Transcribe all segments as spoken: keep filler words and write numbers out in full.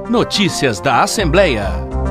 Notícias da Assembleia.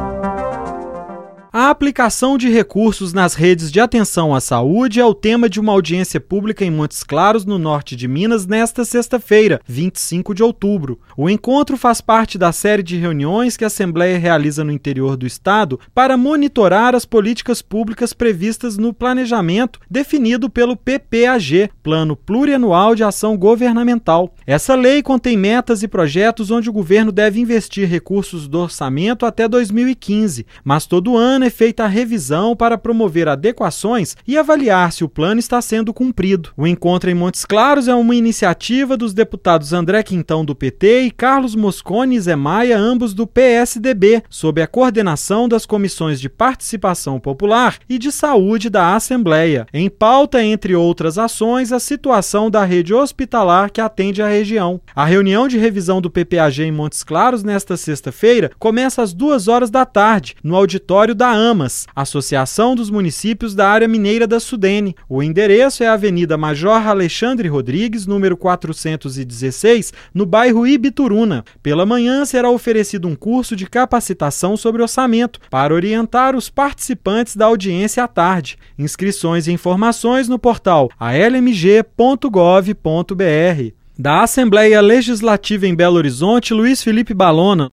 A aplicação de recursos nas redes de atenção à saúde é o tema de uma audiência pública em Montes Claros, no norte de Minas, nesta sexta-feira, vinte e cinco de outubro. O encontro faz parte da série de reuniões que a Assembleia realiza no interior do estado para monitorar as políticas públicas previstas no planejamento definido pelo P P A G, Plano Plurianual de Ação Governamental. Essa lei contém metas e projetos onde o governo deve investir recursos do orçamento até dois mil e quinze, mas todo ano é feita a revisão para promover adequações e avaliar se o plano está sendo cumprido. O encontro em Montes Claros é uma iniciativa dos deputados André Quintão, do P T, e Carlos Mosconi e Zé Maia, ambos do P S D B, sob a coordenação das comissões de Participação Popular e de Saúde da Assembleia. Em pauta, entre outras ações, a situação da rede hospitalar que atende a região. A reunião de revisão do P P A G em Montes Claros, nesta sexta-feira, começa às duas horas da tarde, no auditório da AMAS, Associação dos Municípios da Área Mineira da Sudene. O endereço é a Avenida Major Alexandre Rodrigues, número quatrocentos e dezesseis, no bairro Ibituruna. Pela manhã será oferecido um curso de capacitação sobre orçamento para orientar os participantes da audiência à tarde. Inscrições e informações no portal a l m g ponto gov ponto b r. Da Assembleia Legislativa em Belo Horizonte, Luiz Felipe Balona.